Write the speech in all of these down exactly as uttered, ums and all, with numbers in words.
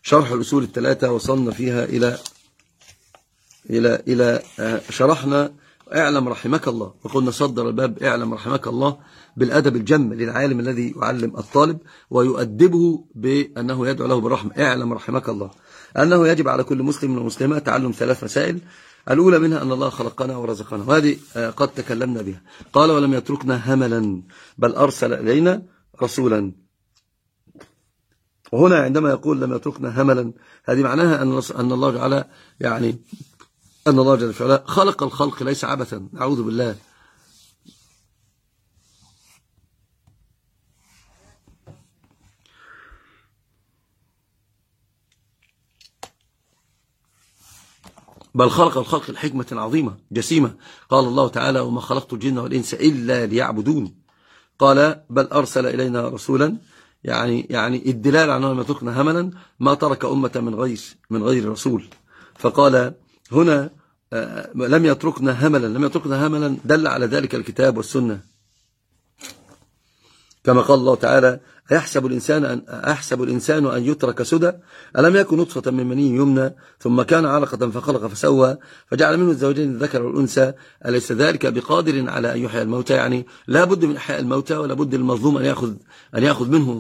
شرح الأصول الثلاثة وصلنا فيها إلى إلى إلى شرحنا اعلم رحمك الله، وقلنا صدر الباب اعلم رحمك الله بالأدب الجم للعالم الذي يعلم الطالب ويؤدبه بأنه يدعو له بالرحمة. اعلم رحمك الله أنه يجب على كل مسلم ومسلمة تعلم ثلاث مسائل، الأولى منها أن الله خلقنا ورزقنا، وهذه قد تكلمنا بها. قال ولم يتركنا هملا بل أرسل إلينا رسولا. وهنا عندما يقول لم يتركنا هملا، هذه معناها أن الله جعل يعني أن الله جل وعلا خلق الخلق ليس عبثا، أعوذ بالله. بل خلق الخلق الحكمة عظيمة جسيمة. قال الله تعالى وما خلقت الجن والإنس إلا ليعبدون. قال بل أرسل إلينا رسولا، يعني يعني الدلالة على أنه لم يتركنا هملا، ما ترك أمة من غير من غير رسول. فقال هنا لم يتركنا هملا، لم يتركنا هملا دل على ذلك الكتاب والسنة، كما قال الله تعالى أيحسب الإنسان أن أحسب الإنسان أن يترك سدى ألم يكن نطفة من مني يمنى ثم كان علقة فخلق فسوى فجعل منه الزوجين الذكر والأنثى أليس ذلك بقادر على أن يحيي الموتى؟ يعني لا بد من إحياء الموتى، ولا بد للمظلوم أن يأخذ أن يأخذ منه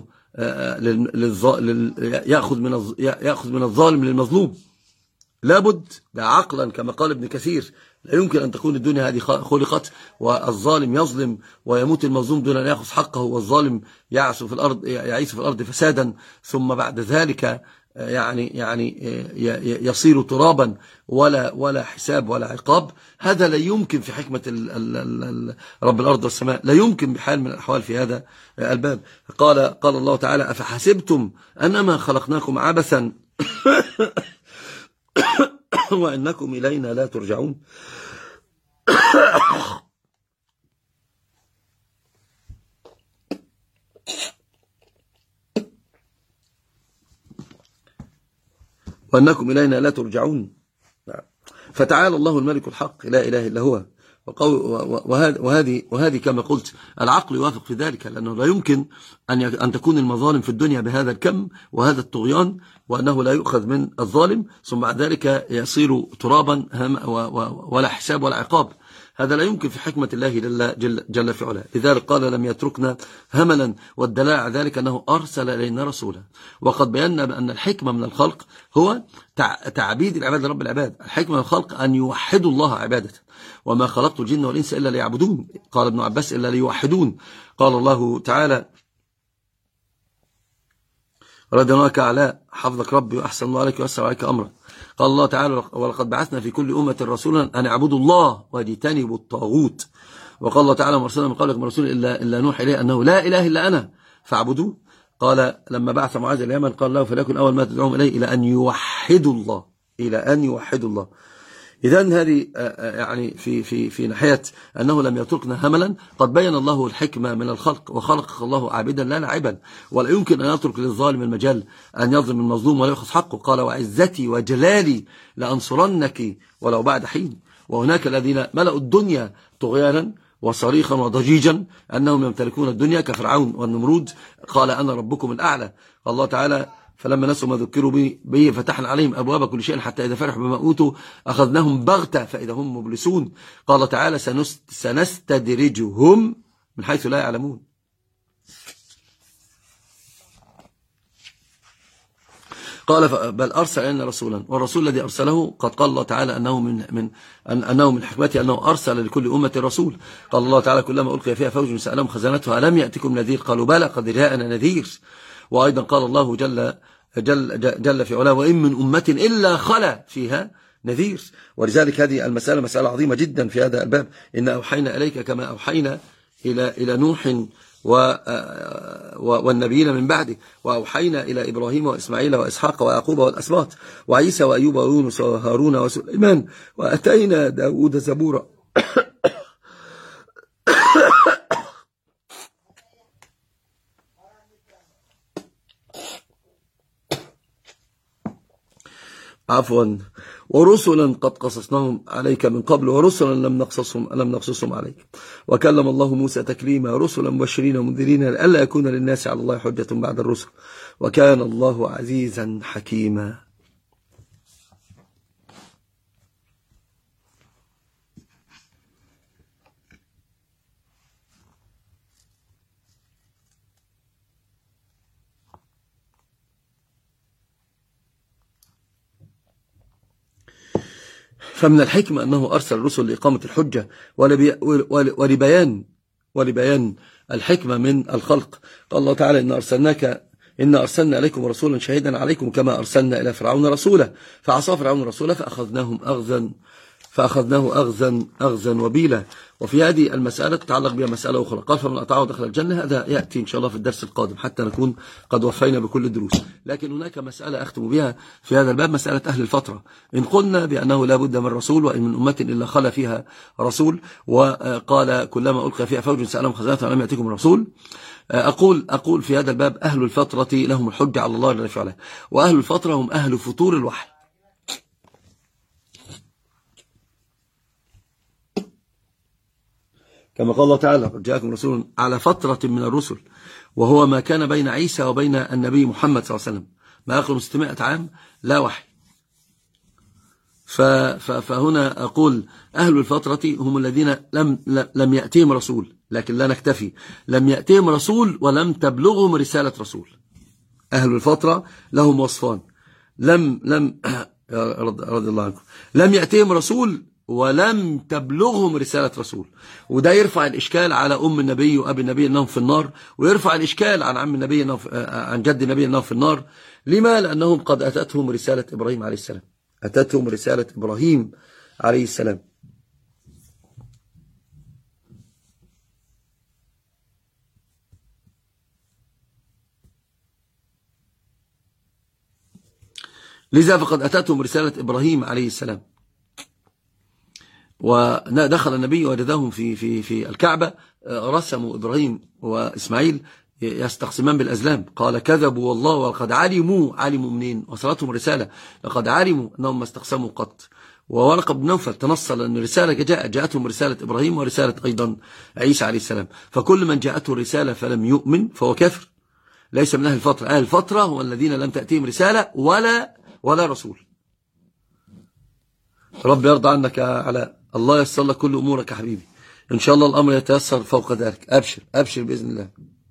يأخذ من يأخذ من الظالم للمظلوم، لابد عقلا كما قال ابن كثير. لا يمكن أن تكون الدنيا هذه خلقت والظالم يظلم ويموت المظلوم دون أن يأخذ حقه، والظالم يعيش في الأرض يعيش في الأرض فسادا، ثم بعد ذلك يعني يعني يصير ترابا ولا ولا حساب ولا عقاب. هذا لا يمكن في حكمة رب الأرض والسماء، لا يمكن بحال من الأحوال في هذا الباب. قال قال الله تعالى أفحسبتم أنما خلقناكم عبثا وإنكم إلينا لا ترجعون. وأنكم إلينا لا ترجعون. فتعالى الله الملك الحق لا إله إلا هو. وهذه وهذه كما قلت العقل يوافق في ذلك، لأنه لا يمكن أن أن تكون المظالم في الدنيا بهذا الكم وهذا الطغيان، وأنه لا يؤخذ من الظالم ثم بعد ذلك يصير ترابا ولا حساب ولا عقاب. هذا لا يمكن في حكمة الله جل, جل, جل في علاه. لذلك قال لم يتركنا هملا، والدلاء على ذلك أنه أرسل إلينا رسولا. وقد بينا بأن الحكمة من الخلق هو تعبيد العباد لرب العباد. الحكمة من الخلق أن يوحدوا الله عبادة، وما خلقت الجن والإنس إلا ليعبدون. قال ابن عباس إلا ليوحدون. قال الله تعالى رضي الله أعلى حفظك ربي وأحسن الله عليك ويسر عليك أمرا. قال الله تعالى ولقد بعثنا في كل أمة رسولا أن اعبدوا الله واجتنبوا الطاغوت. وقال الله تعالى مرسلنا من قبلك من رسول إلا, إلا نوحي إليه أنه لا إله إلا أنا فاعبدوه. قال لما بعث معاذ اليمن قال له فليكن أول ما تدعوهم إليه إلى أن يوحدوا الله، إلى أن يوحدوا الله. إذن هذه يعني في في في ناحية أنه لم يتركنا هملا، قد بين الله الحكمة من الخلق، وخلق الله عابدا لا لاعبا، ولا يمكن أن يترك للظالم المجال أن يظلم المظلوم ولا يأخذ حقه. قال وعزتي وجلالي لأنصرنك ولو بعد حين. وهناك الذين ملأوا الدنيا طغيانا وصريخا وضجيجا أنهم يمتلكون الدنيا كفرعون والنمرود. قال أنا ربكم الأعلى. الله تعالى فلما نسوا ما ذكروا به فتحنا عليهم أبواب كل شيء حتى إذا فرحوا بما أوتوا أخذناهم بغتة فإذا هم مبلسون. قال تعالى سنستدرجهم من حيث لا يعلمون. قال بل أرسل إلينا رسولا، والرسول الذي أرسله قد قال الله تعالى أنه من من أنه من حكمته أنه أرسل لكل أمة رسول. قال الله تعالى كلما ألقي فيها فوج سألهم خزنتها ألم يأتكم نذير قالوا بلى قد جاءنا نذير. وأيضا قال الله جل جل جل في علاه وإن من أمة إلا خلا فيها نذير. ولذلك هذه المسألة مسألة عظيمة جدا في هذا الباب. إن أوحينا إليك كما أوحينا إلى إلى نوح والنبيين من بعده، وأوحينا إلى إبراهيم وإسماعيل وإسحاق ويعقوب والأسباط وعيسى وأيوب ويونس وهارون وسليمان وأتينا داود زبورا. عفوا ورسلا قد قصصناهم عليك من قبل ورسلا لم نقصصهم لم نقصصهم عليك وكلم الله موسى تكليما رسلا مبشرين ومنذرين لئلا يكون للناس على الله حجة بعد الرسل وكان الله عزيزا حكيما. فمن الحكمة أنه أرسل الرسل لإقامة الحجة ولبيان ولبيان الحكمة من الخلق. قال الله تعالى إن أرسلناك إن أرسلنا إليكم رسولا شهيدا عليكم كما أرسلنا إلى فرعون رسولا فعصى فرعون رسولا فأخذناهم أخذا فأخذناه أخذا أخذا وبيلا. وفي هذه المسألة تتعلق بها مسألة أخرى. قال فمن أطاعه دخل الجنة. هذا يأتي إن شاء الله في الدرس القادم حتى نكون قد وفينا بكل الدروس. لكن هناك مسألة أختم بها في هذا الباب مسألة أهل الفترة. إن قلنا بأنه لا بد من رسول وإن من أمة إلا خلا فيها رسول وقال كلما ألقى فيها فوج سألهم خزنتها ولم يأتكم رسول أقول أقول في هذا الباب أهل الفترة لهم الحجة على الله جل وعلا وأهل الفترة هم أهل فطور الوحي. كما قال الله تعالى قد جاءكم رسول على فترة من الرسل وهو ما كان بين عيسى وبين النبي محمد صلى الله عليه وسلم ما يقرب ستمائة عام لا وحي. فهنا أقول أهل الفترة هم الذين لم لم يأتيهم رسول لكن لا نكتفي لم يأتيهم رسول ولم تبلغهم رسالة رسول. أهل الفترة لهم وصفان لم لم رضي الله عنكم لم يأتيهم رسول ولم تبلغهم رسالة رسول. وده يرفع الإشكال على أم النبي وأبي النبي أنهم في النار ويرفع الإشكال عن عم النبي أنهم عن جد النبي أنهم في النار. لما؟ لأنهم قد أتتهم رسالة إبراهيم عليه السلام أتتهم رسالة إبراهيم عليه السلام. لذا فقد أتتهم رسالة إبراهيم عليه السلام ودخل النبي وجدهم في في في الكعبة رسموا إبراهيم وإسماعيل يستقسمان بالأزلام. قال كذبوا والله وقد علموا علموا منين وصلتهم رسالة لقد علموا أنهم ما استقسموا قط. وورقة بن نوفل تنصل أن الرسالة جاءت جاءتهم رسالة إبراهيم ورسالة أيضا عيسى عليه السلام. فكل من جاءته الرسالة فلم يؤمن فهو كافر ليس من أهل الفترة. أهل الفترة هم الذين لم تأتيهم رسالة ولا ولا رسول. رب يرضى عنك يا علاء الله ييسر لك كل أمورك يا حبيبي إن شاء الله الأمر يتيسر فوق ذلك. أبشر أبشر بإذن الله.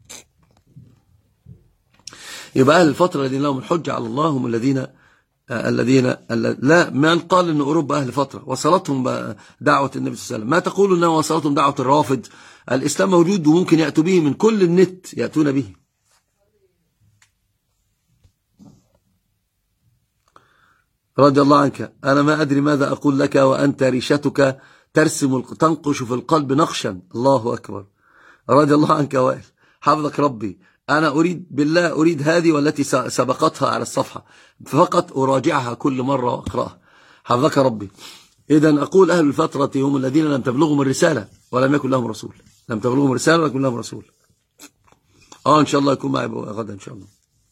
يبقى أهل الفترة الذين لهم الحجة على الله هم الذين الذين لا من قال أن أوروبا أهل فترة وصلتهم دعوة النبي صلى الله عليه وسلم. ما تقول أنه وصلتهم دعوة الرافض؟ الإسلام موجود وممكن يأتوا به من كل النت يأتون به. رضي الله عنك أنا ما أدري ماذا أقول لك وأنت ريشتك ترسم تنقش في القلب نقشا. الله أكبر. رضي الله عنك وائل حفظك ربي. أنا أريد بالله أريد هذه والتي سبقتها على الصفحة فقط أراجعها كل مرة وأقرأها حفظك ربي. إذن أقول أهل الفترة هم الذين لم تبلغهم الرسالة ولم يكن لهم رسول. لم تبلغهم الرسالة ولم يكن لهم رسول. آه إن شاء الله يكون معي غدا إن شاء الله.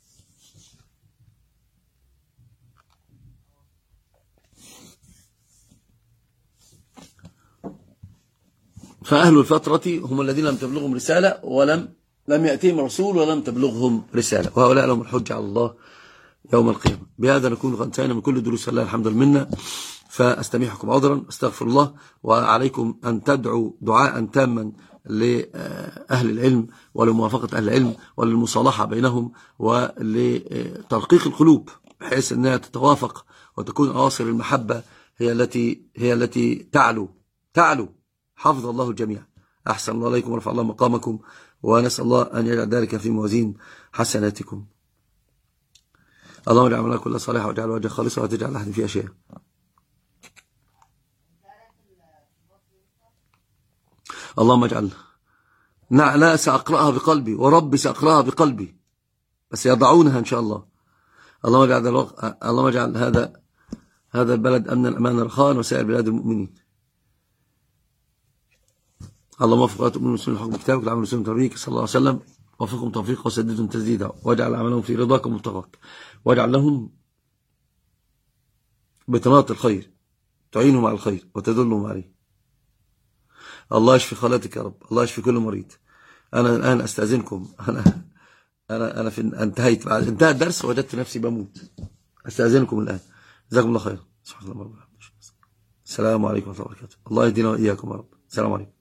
فأهل الفترة هم الذين لم تبلغهم رسالة ولم لم يأتيهم رسول ولم تبلغهم رسالة وهؤلاء لهم الحجة على الله يوم القيامة. بهذا نكون قد انتهينا من كل دروس الله الحمد لله منا. فأستميحكم عذرا استغفر الله وعليكم أن تدعوا دعاء تاما لأهل العلم ولموافقة أهل العلم وللمصالحة بينهم ولترقيق القلوب بحيث أنها تتوافق وتكون أواصر المحبة هي التي هي التي تعلو تعلو. حفظ الله الجميع. أحسن الله عليكم ورفع الله مقامكم ونسأل الله أن يجعل ذلك في موازين حسناتكم. اللهم اجعل عملنا كل صالح واجعل وجه خالصا وتجعل أحد فيها شيئا. اللهم اجعل نعم لا سأقرأها بقلبي وربي سأقرأها بقلبي بس يضعونها إن شاء الله. اللهم اجعل اللهم اجعل هذا هذا البلد أمنا أمانا رخاء وسائر بلاد المؤمنين. اللهم وفق ولاة الأمور المسلمين لحكم كتابك العمل المسلمين تربيك صلى الله عليه وسلم وفقهم توفيقا وسددهم تسديدا واجعل عملهم في رضاك ومرتضاك واجعل لهم بطانات الخير تعينهم على الخير وتدلهم عليه. الله يشفي خالاتك يا رب، الله يشفي كل مريض. أنا الآن أستأذنكم، أنا أنا أنا في انتهيت، بعد انتهى الدرس وجدت نفسي بموت. أستأذنكم الآن، جزاكم الله خير. سبحان الله. السلام عليكم ورحمة الله وبركاته. الله يهدينا وإياكم يا رب. السلام عليكم.